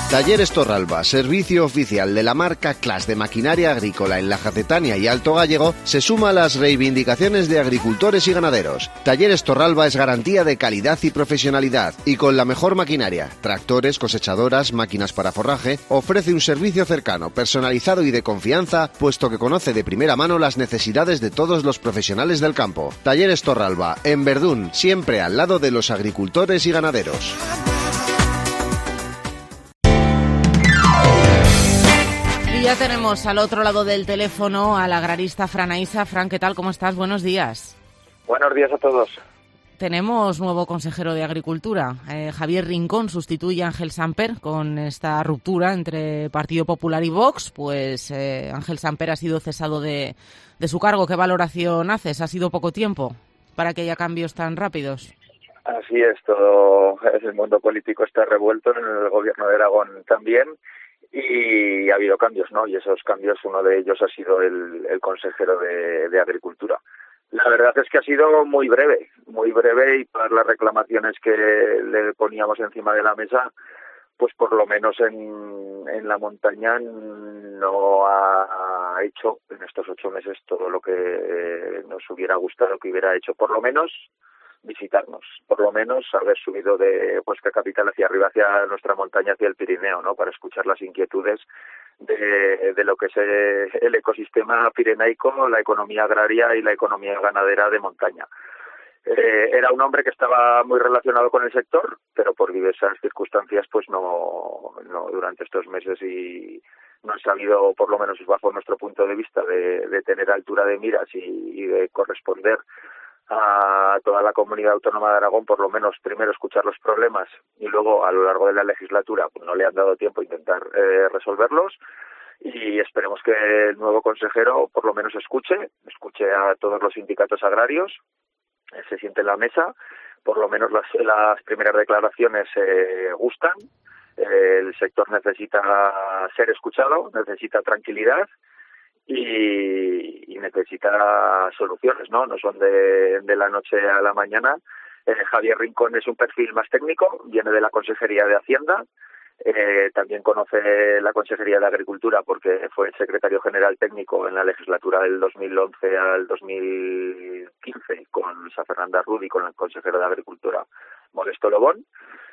Talleres Torralba, servicio oficial de la marca Class de maquinaria agrícola en la Jacetania y Alto Gállego, se suma a las reivindicaciones de agricultores y ganaderos. Talleres Torralba es garantía de calidad y profesionalidad, y con la mejor maquinaria, tractores, cosechadoras, máquinas para forraje, ofrece un servicio cercano, personalizado y de confianza, puesto que conoce de primera mano las necesidades de todos los profesionales del campo. Talleres Torralba, en Verdún, siempre al lado de los agricultores y ganaderos. Y ya tenemos al otro lado del teléfono al agrarista Fran Aisa. Fran, ¿qué tal? ¿Cómo estás? Buenos días. Buenos días a todos. Tenemos nuevo consejero de Agricultura. Javier Rincón sustituye a Ángel Samper con esta ruptura entre Partido Popular y Vox. Pues Ángel Samper ha sido cesado de su cargo. ¿Qué valoración haces? ¿Ha sido poco tiempo para que haya cambios tan rápidos? Así es, todo el mundo político está revuelto, en el gobierno de Aragón también. Y ha habido cambios, ¿no? Y esos cambios, uno de ellos ha sido el consejero de Agricultura. La verdad es que ha sido muy breve, y todas las reclamaciones que le poníamos encima de la mesa, pues por lo menos en la montaña no ha hecho en estos 8 meses todo lo que nos hubiera gustado que hubiera hecho, por lo menos visitarnos, por lo menos haber subido de Huesca capital hacia arriba, hacia nuestra montaña, hacia el Pirineo, ¿no? Para escuchar las inquietudes de lo que es el ecosistema pirenaico, la economía agraria y la economía ganadera de montaña. Era un hombre que estaba muy relacionado con el sector, pero por diversas circunstancias pues no durante estos meses y no ha sabido, por lo menos bajo nuestro punto de vista, de tener altura de miras y de corresponder a toda la comunidad autónoma de Aragón, por lo menos primero escuchar los problemas y luego a lo largo de la legislatura pues no le han dado tiempo a intentar resolverlos, y esperemos que el nuevo consejero por lo menos escuche a todos los sindicatos agrarios, se siente en la mesa, por lo menos las primeras declaraciones gustan, el sector necesita ser escuchado, necesita tranquilidad y necesita soluciones, ¿no? No son de la noche a la mañana. Javier Rincón es un perfil más técnico, viene de la Consejería de Hacienda, también conoce la Consejería de Agricultura porque fue secretario general técnico en la legislatura del 2011 al 2015 con Sa Fernanda Rudi, con el consejero de Agricultura Modesto Lobón.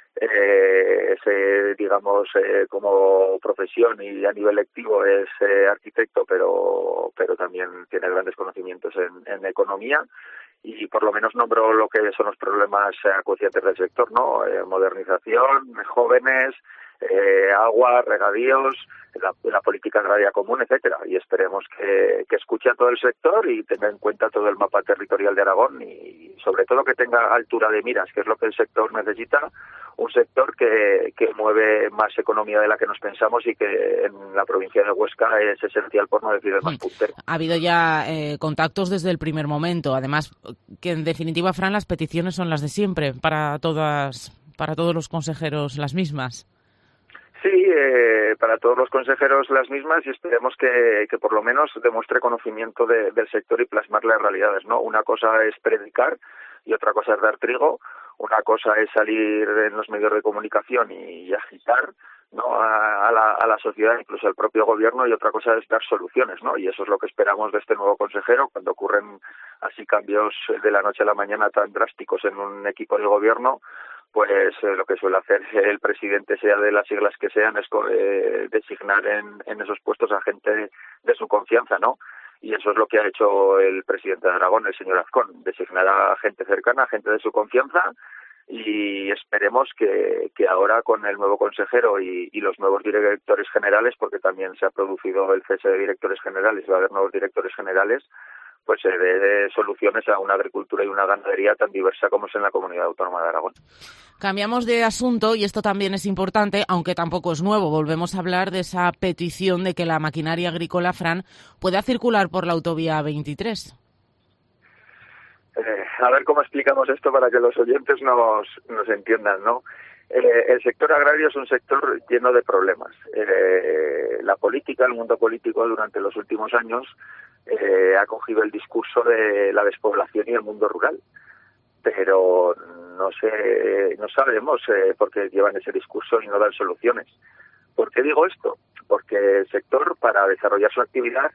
Digamos, como profesión y a nivel lectivo es arquitecto, pero también tiene grandes conocimientos en economía, y por lo menos nombró lo que son los problemas acuciantes del sector, ¿no? Modernización, jóvenes, agua, regadíos, la política agraria común, etcétera. Y esperemos que escuche a todo el sector y tenga en cuenta todo el mapa territorial de Aragón y sobre todo que tenga altura de miras, que es lo que el sector necesita, un sector que mueve más economía de la que nos pensamos y que en la provincia de Huesca es esencial, por no decir el más puntero. Ha habido ya contactos desde el primer momento, además que en definitiva, Fran, las peticiones son las de siempre, para todos los consejeros las mismas. Sí, para todos los consejeros las mismas, y esperemos que por lo menos demuestre conocimiento del sector y plasmar las realidades, ¿no? Una cosa es predicar y otra cosa es dar trigo, una cosa es salir en los medios de comunicación y agitar, ¿no? a la sociedad, incluso al propio gobierno, y otra cosa es dar soluciones, ¿no? Y eso es lo que esperamos de este nuevo consejero cuando ocurren así cambios de la noche a la mañana tan drásticos en un equipo de gobierno. Pues lo que suele hacer el presidente, sea de las siglas que sean, es designar en esos puestos a gente de su confianza, ¿no? Y eso es lo que ha hecho el presidente de Aragón, el señor Azcón, designar a gente cercana, a gente de su confianza, y esperemos que ahora con el nuevo consejero y los nuevos directores generales, porque también se ha producido el cese de directores generales, va a haber nuevos directores generales, pues se dé soluciones a una agricultura y una ganadería tan diversa como es en la Comunidad Autónoma de Aragón. Cambiamos de asunto, y esto también es importante, aunque tampoco es nuevo. Volvemos a hablar de esa petición de que la maquinaria agrícola, Fran, pueda circular por la autovía 23. A ver cómo explicamos esto para que los oyentes nos entiendan, ¿no? El sector agrario es un sector lleno de problemas. La política, el mundo político durante los últimos años ha cogido el discurso de la despoblación y el mundo rural, pero no sabemos por qué llevan ese discurso y no dan soluciones. ¿Por qué digo esto? Porque el sector, para desarrollar su actividad,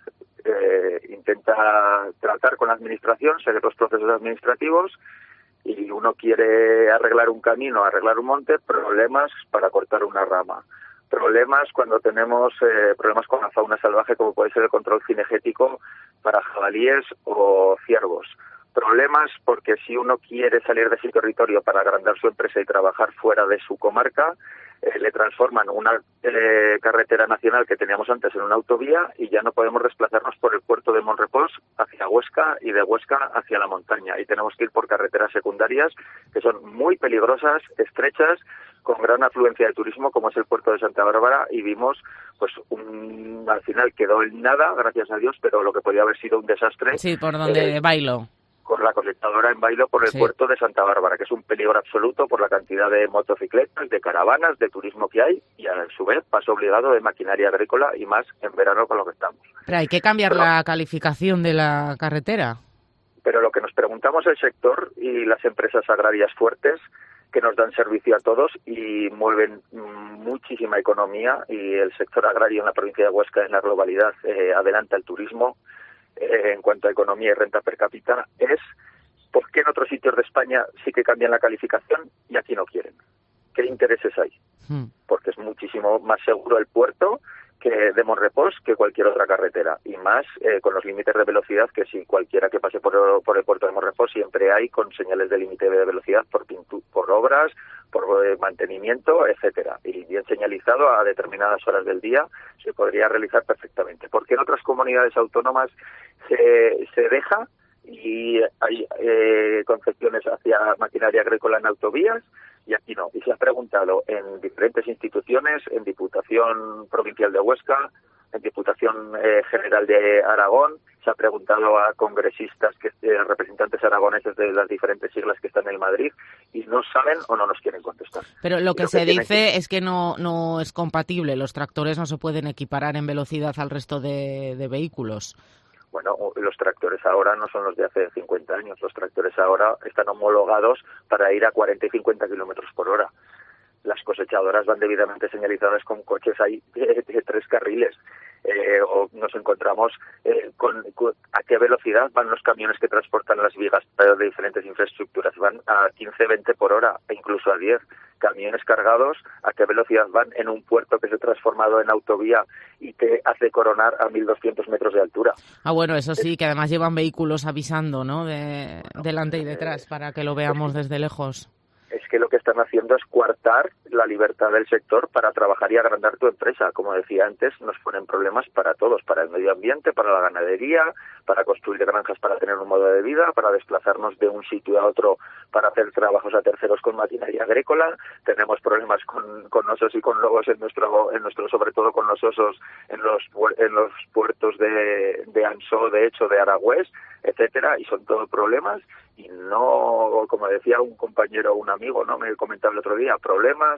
intenta tratar con la administración, seguir los procesos administrativos, y uno quiere arreglar un camino, arreglar un monte, problemas para cortar una rama. Problemas cuando tenemos problemas con la fauna salvaje, como puede ser el control cinegético para jabalíes o ciervos. Problemas porque si uno quiere salir de su territorio para agrandar su empresa y trabajar fuera de su comarca, le transforman una carretera nacional que teníamos antes en una autovía y ya no podemos desplazarnos por el puerto de Monrepós hacia Huesca y de Huesca hacia la montaña. Y tenemos que ir por carreteras secundarias que son muy peligrosas, estrechas, con gran afluencia de turismo, como es el puerto de Santa Bárbara, y vimos, pues, al final quedó en nada, gracias a Dios, pero lo que podía haber sido un desastre. Sí, por donde Bailo. Con la cosechadora en Bailo por el puerto de Santa Bárbara, que es un peligro absoluto por la cantidad de motocicletas, de caravanas, de turismo que hay, y a su vez paso obligado de maquinaria agrícola, y más en verano con lo que estamos. Pero hay que cambiar la calificación de la carretera. Pero lo que nos preguntamos el sector y las empresas agrarias fuertes, que nos dan servicio a todos y mueven muchísima economía, y el sector agrario en la provincia de Huesca en la globalidad adelanta el turismo en cuanto a economía y renta per cápita, es por qué en otros sitios de España sí que cambian la calificación y aquí no quieren. ¿Qué intereses hay? Porque es muchísimo más seguro el puerto que de Monrepós que cualquier otra carretera, y más con los límites de velocidad, que si cualquiera que pase por el puerto de Monrepós siempre hay con señales de límite de velocidad por obras, por mantenimiento, etcétera, y bien señalizado a determinadas horas del día se podría realizar perfectamente. Porque en otras comunidades autónomas se deja y hay concesiones hacia maquinaria agrícola en autovías, y aquí no. Y se ha preguntado en diferentes instituciones, en Diputación Provincial de Huesca, en Diputación General de Aragón, se ha preguntado a congresistas, representantes aragoneses de las diferentes siglas que están en Madrid, y no saben o no nos quieren contestar. Pero lo que se dice es que no es compatible. Los tractores no se pueden equiparar en velocidad al resto de vehículos. Bueno, los tractores ahora no son los de hace 50 años. Los tractores ahora están homologados para ir a 40 y 50 kilómetros por hora. Las cosechadoras van debidamente señalizadas con coches ahí de 3 carriles. O nos encontramos con a qué velocidad van los camiones que transportan las vigas de diferentes infraestructuras. Van a 15-20 por hora e incluso a 10. Camiones cargados, a qué velocidad van en un puerto que se ha transformado en autovía y que hace coronar a 1.200 metros de altura. Ah, bueno, eso sí, que además llevan vehículos avisando, ¿no? Delante y detrás, para que lo veamos desde lejos. Es que lo que están haciendo es coartar la libertad del sector para trabajar y agrandar tu empresa. Como decía antes, nos ponen problemas para todos, para el medio ambiente, para la ganadería, para construir granjas para tener un modo de vida, para desplazarnos de un sitio a otro para hacer trabajos a terceros con maquinaria agrícola. Tenemos problemas con osos y con lobos en nuestro sobre todo con los osos en los puertos de Ansó, de hecho, de Aragüés, etcétera, y son todos problemas. Y no, como decía un compañero, un amigo, ¿no? Me comentaba el otro día, problemas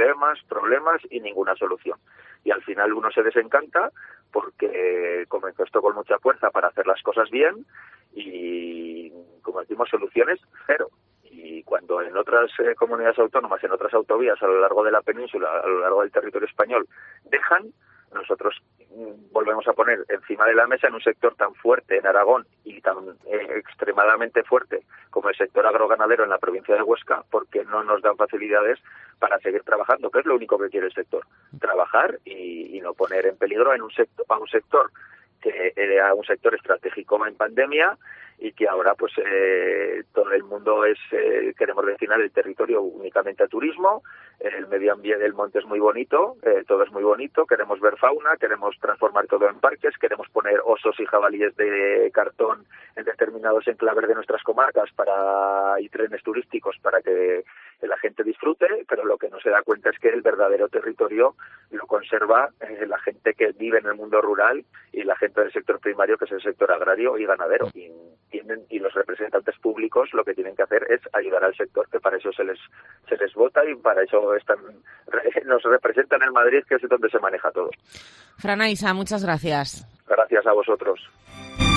y ninguna solución. Y al final uno se desencanta porque comenzó esto con mucha fuerza para hacer las cosas bien y, como decimos, soluciones cero. Y cuando en otras comunidades autónomas, en otras autovías a lo largo de la península, a lo largo del territorio español, dejan, nosotros volvemos a poner encima de la mesa en un sector tan fuerte en Aragón y tan extremadamente fuerte como el sector agroganadero en la provincia de Huesca, porque no nos dan facilidades para seguir trabajando, que es lo único que quiere el sector, trabajar y no poner en peligro a un sector que era un sector estratégico en pandemia y que ahora pues todo el mundo queremos destinar el territorio únicamente a turismo. El medio ambiente del monte es muy bonito, todo es muy bonito, queremos ver fauna, queremos transformar todo en parques, queremos poner osos y jabalíes de cartón en determinados enclaves de nuestras comarcas y trenes turísticos para que la gente disfrute, pero lo que no se da cuenta es que el verdadero territorio lo conserva la gente que vive en el mundo rural y la gente del sector primario, que es el sector agrario y ganadero. Y los representantes públicos lo que tienen que hacer es ayudar al sector, que para eso se les vota y para eso nos representan en Madrid, que es donde se maneja todo. Fran Aisa, muchas gracias. Gracias a vosotros.